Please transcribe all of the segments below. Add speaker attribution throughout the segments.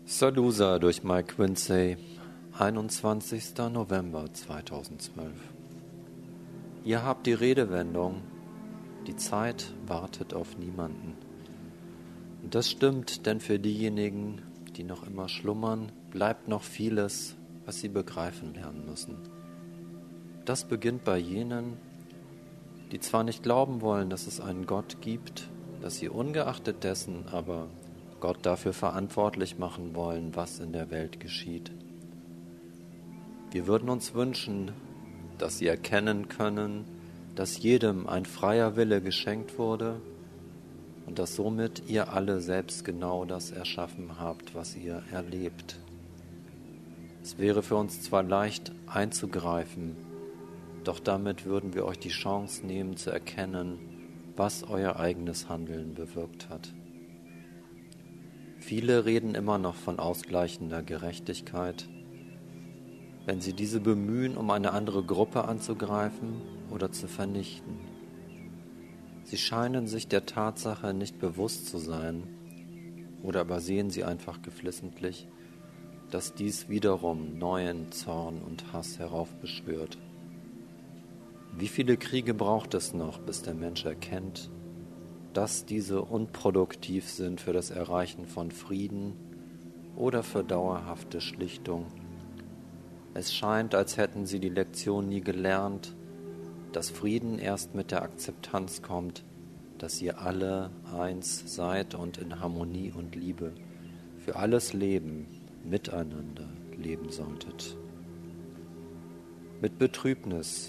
Speaker 1: Salusa durch Mike Quincy, 21. November 2012. Ihr habt die Redewendung, die Zeit wartet auf niemanden. Und das stimmt, denn für diejenigen, die noch immer schlummern, bleibt noch vieles, was sie begreifen lernen müssen. Das beginnt bei jenen, die zwar nicht glauben wollen, dass es einen Gott gibt, dass sie ungeachtet dessen aber Gott dafür verantwortlich machen wollen, was in der Welt geschieht. Wir würden uns wünschen, dass sie erkennen können, dass jedem ein freier Wille geschenkt wurde und dass somit ihr alle selbst genau das erschaffen habt, was ihr erlebt. Es wäre für uns zwar leicht einzugreifen, doch damit würden wir euch die Chance nehmen zu erkennen, was euer eigenes Handeln bewirkt hat. Viele reden immer noch von ausgleichender Gerechtigkeit. Wenn sie diese bemühen, um eine andere Gruppe anzugreifen oder zu vernichten. Sie scheinen sich der Tatsache nicht bewusst zu sein oder übersehen sie einfach geflissentlich, dass dies wiederum neuen Zorn und Hass heraufbeschwört. Wie viele Kriege braucht es noch, bis der Mensch erkennt, dass diese unproduktiv sind für das Erreichen von Frieden oder für dauerhafte Schlichtung? Es scheint, als hätten sie die Lektion nie gelernt, dass Frieden erst mit der Akzeptanz kommt, dass ihr alle eins seid und in Harmonie und Liebe für alles Leben miteinander leben solltet. Mit Betrübnis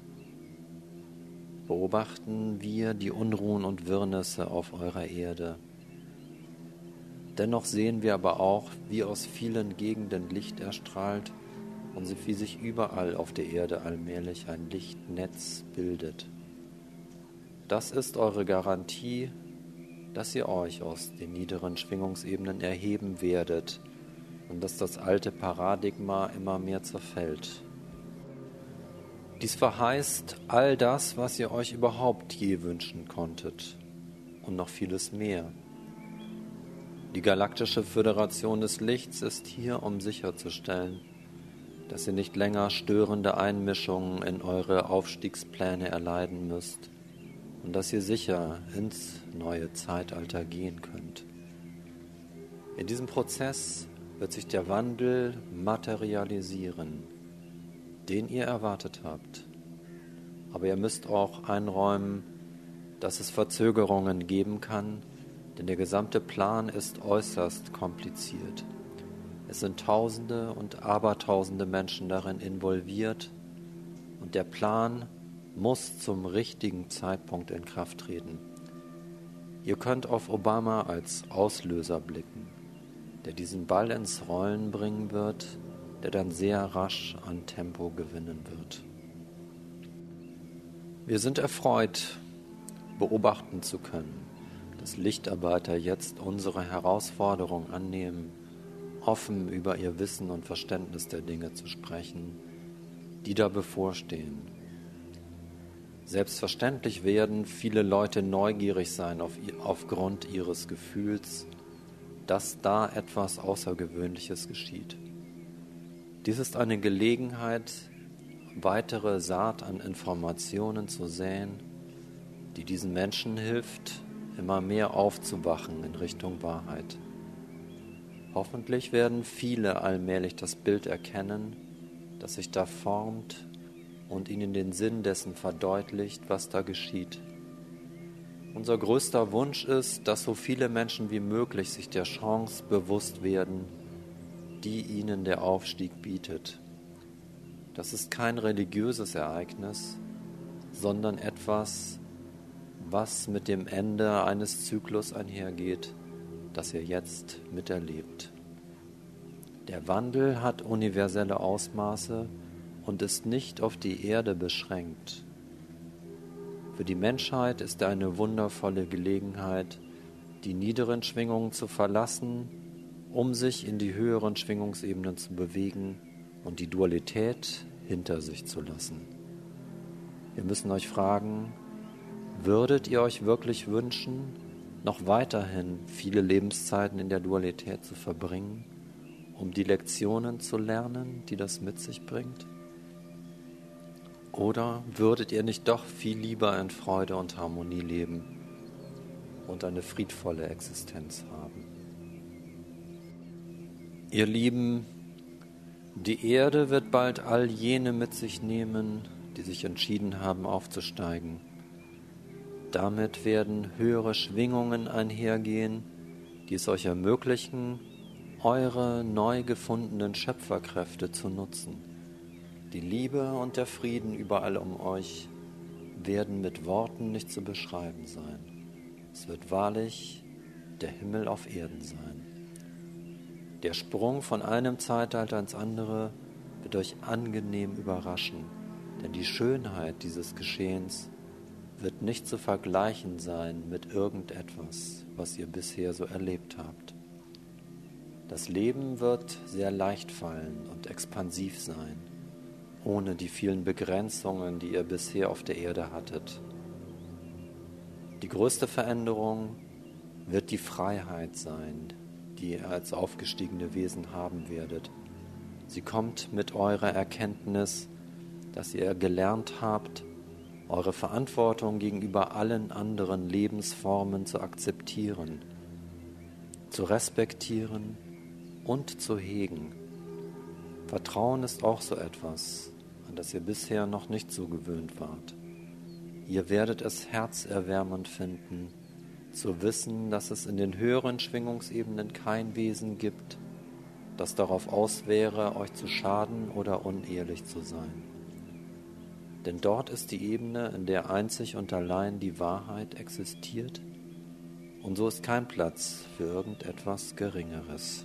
Speaker 1: beobachten wir die Unruhen und Wirrnisse auf eurer Erde. Dennoch sehen wir aber auch, wie aus vielen Gegenden Licht erstrahlt und wie sich überall auf der Erde allmählich ein Lichtnetz bildet. Das ist eure Garantie, dass ihr euch aus den niederen Schwingungsebenen erheben werdet und dass das alte Paradigma immer mehr zerfällt. Dies verheißt all das, was ihr euch überhaupt je wünschen konntet und noch vieles mehr. Die Galaktische Föderation des Lichts ist hier, um sicherzustellen, dass ihr nicht länger störende Einmischungen in eure Aufstiegspläne erleiden müsst und dass ihr sicher ins neue Zeitalter gehen könnt. In diesem Prozess wird sich der Wandel materialisieren, den ihr erwartet habt. Aber ihr müsst auch einräumen, dass es Verzögerungen geben kann, denn der gesamte Plan ist äußerst kompliziert. Es sind Tausende und Abertausende Menschen darin involviert und der Plan muss zum richtigen Zeitpunkt in Kraft treten. Ihr könnt auf Obama als Auslöser blicken, der diesen Ball ins Rollen bringen wird, der dann sehr rasch an Tempo gewinnen wird. Wir sind erfreut, beobachten zu können, dass Lichtarbeiter jetzt unsere Herausforderung annehmen, offen über ihr Wissen und Verständnis der Dinge zu sprechen, die da bevorstehen. Selbstverständlich werden viele Leute neugierig sein aufgrund ihres Gefühls, dass da etwas Außergewöhnliches geschieht. Dies ist eine Gelegenheit, weitere Saat an Informationen zu säen, die diesen Menschen hilft, immer mehr aufzuwachen in Richtung Wahrheit. Hoffentlich werden viele allmählich das Bild erkennen, das sich da formt und ihnen den Sinn dessen verdeutlicht, was da geschieht. Unser größter Wunsch ist, dass so viele Menschen wie möglich sich der Chance bewusst werden, die ihnen der Aufstieg bietet. Das ist kein religiöses Ereignis, sondern etwas, was mit dem Ende eines Zyklus einhergeht, das ihr jetzt miterlebt. Der Wandel hat universelle Ausmaße und ist nicht auf die Erde beschränkt. Für die Menschheit ist er eine wundervolle Gelegenheit, die niederen Schwingungen zu verlassen, um sich in die höheren Schwingungsebenen zu bewegen und die Dualität hinter sich zu lassen. Wir müssen euch fragen, würdet ihr euch wirklich wünschen, noch weiterhin viele Lebenszeiten in der Dualität zu verbringen um die Lektionen zu lernen, die das mit sich bringt? Oder würdet ihr nicht doch viel lieber in Freude und Harmonie leben und eine friedvolle Existenz haben? Ihr Lieben, die Erde wird bald all jene mit sich nehmen, die sich entschieden haben aufzusteigen. Damit werden höhere Schwingungen einhergehen, die es euch ermöglichen, eure neu gefundenen Schöpferkräfte zu nutzen. Die Liebe und der Frieden überall um euch werden mit Worten nicht zu beschreiben sein. Es wird wahrlich der Himmel auf Erden sein. Der Sprung von einem Zeitalter ins andere wird euch angenehm überraschen, denn die Schönheit dieses Geschehens wird nicht zu vergleichen sein mit irgendetwas, was ihr bisher so erlebt habt. Das Leben wird sehr leicht fallen und expansiv sein, ohne die vielen Begrenzungen, die ihr bisher auf der Erde hattet. Die größte Veränderung wird die Freiheit sein, die ihr als aufgestiegene Wesen haben werdet. Sie kommt mit eurer Erkenntnis, dass ihr gelernt habt, eure Verantwortung gegenüber allen anderen Lebensformen zu akzeptieren, zu respektieren und zu hegen. Vertrauen ist auch so etwas, an das ihr bisher noch nicht so gewöhnt wart. Ihr werdet es herzerwärmend finden, zu wissen, dass es in den höheren Schwingungsebenen kein Wesen gibt, das darauf aus wäre, euch zu schaden oder unehrlich zu sein. Denn dort ist die Ebene, in der einzig und allein die Wahrheit existiert, und so ist kein Platz für irgendetwas Geringeres.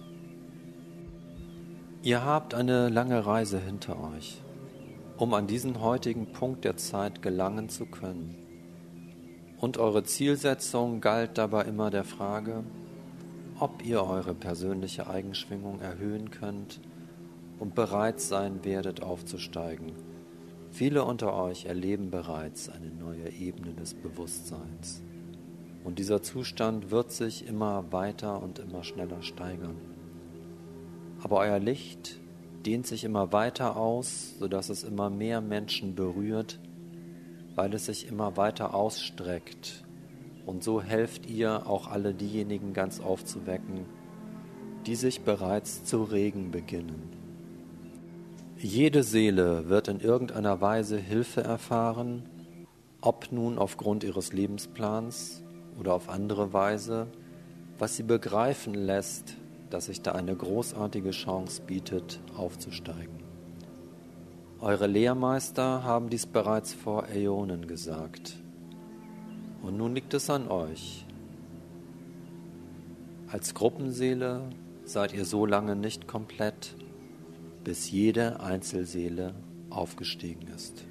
Speaker 1: Ihr habt eine lange Reise hinter euch, um an diesen heutigen Punkt der Zeit gelangen zu können. Und eure Zielsetzung galt dabei immer der Frage, ob ihr eure persönliche Eigenschwingung erhöhen könnt und bereit sein werdet aufzusteigen. Viele unter euch erleben bereits eine neue Ebene des Bewusstseins. Und dieser Zustand wird sich immer weiter und immer schneller steigern. Aber euer Licht dehnt sich immer weiter aus, sodass es immer mehr Menschen berührt, weil es sich immer weiter ausstreckt. Und so helft ihr auch alle diejenigen ganz aufzuwecken, die sich bereits zu regen beginnen. Jede Seele wird in irgendeiner Weise Hilfe erfahren, ob nun aufgrund ihres Lebensplans oder auf andere Weise, was sie begreifen lässt, dass sich da eine großartige Chance bietet, aufzusteigen. Eure Lehrmeister haben dies bereits vor Äonen gesagt. Und nun liegt es an euch. Als Gruppenseele seid ihr so lange nicht komplett, bis jede Einzelseele aufgestiegen ist.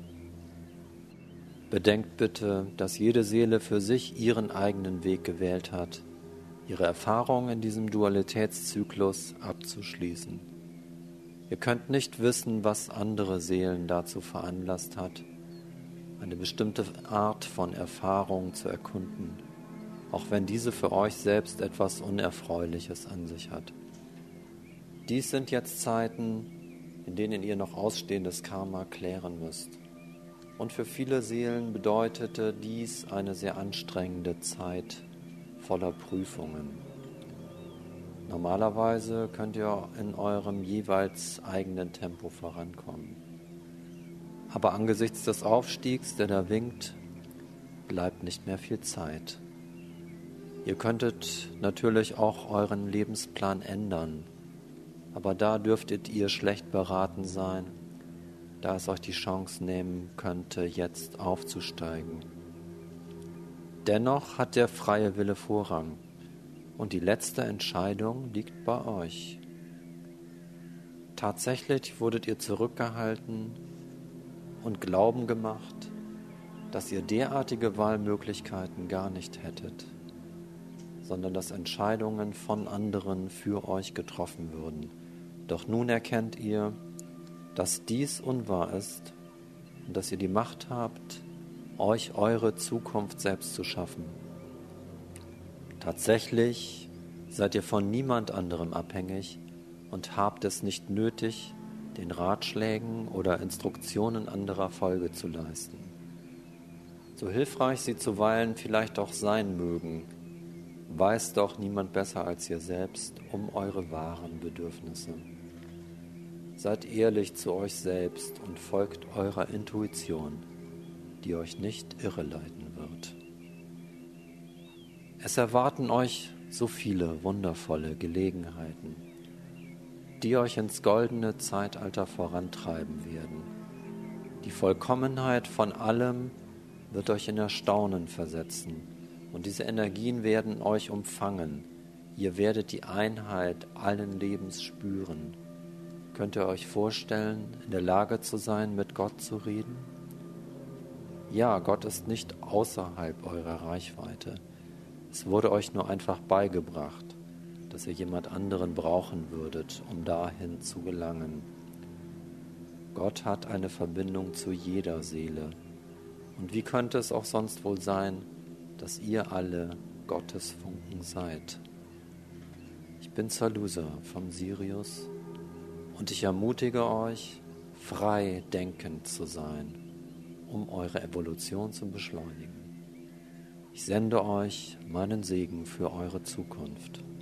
Speaker 1: Bedenkt bitte, dass jede Seele für sich ihren eigenen Weg gewählt hat, ihre Erfahrung in diesem Dualitätszyklus abzuschließen. Ihr könnt nicht wissen, was andere Seelen dazu veranlasst hat, eine bestimmte Art von Erfahrung zu erkunden, auch wenn diese für euch selbst etwas Unerfreuliches an sich hat. Dies sind jetzt Zeiten, in denen ihr noch ausstehendes Karma klären müsst. Und für viele Seelen bedeutete dies eine sehr anstrengende Zeit voller Prüfungen. Normalerweise könnt ihr in eurem jeweils eigenen Tempo vorankommen. Aber angesichts des Aufstiegs, der da winkt, bleibt nicht mehr viel Zeit. Ihr könntet natürlich auch euren Lebensplan ändern, aber da dürftet ihr schlecht beraten sein, da es euch die Chance nehmen könnte, jetzt aufzusteigen. Dennoch hat der freie Wille Vorrang und die letzte Entscheidung liegt bei euch. Tatsächlich wurdet ihr zurückgehalten und Glauben gemacht, dass ihr derartige Wahlmöglichkeiten gar nicht hättet, sondern dass Entscheidungen von anderen für euch getroffen würden. Doch nun erkennt ihr, dass dies unwahr ist und dass ihr die Macht habt, euch eure Zukunft selbst zu schaffen. Tatsächlich seid ihr von niemand anderem abhängig und habt es nicht nötig, den Ratschlägen oder Instruktionen anderer Folge zu leisten. So hilfreich sie zuweilen vielleicht auch sein mögen, weiß doch niemand besser als ihr selbst um eure wahren Bedürfnisse. Seid ehrlich zu euch selbst und folgt eurer Intuition, die euch nicht irreleiten wird. Es erwarten euch so viele wundervolle Gelegenheiten, die euch ins goldene Zeitalter vorantreiben werden. Die Vollkommenheit von allem wird euch in Erstaunen versetzen, und diese Energien werden euch umfangen. Ihr werdet die Einheit allen Lebens spüren. Könnt ihr euch vorstellen, in der Lage zu sein, mit Gott zu reden? Ja, Gott ist nicht außerhalb eurer Reichweite. Es wurde euch nur einfach beigebracht, dass ihr jemand anderen brauchen würdet, um dahin zu gelangen. Gott hat eine Verbindung zu jeder Seele. Und wie könnte es auch sonst wohl sein, dass ihr alle Gottes Funken seid? Ich bin Zalusa vom Sirius und ich ermutige euch, frei denkend zu sein, um eure Evolution zu beschleunigen. Ich sende euch meinen Segen für eure Zukunft.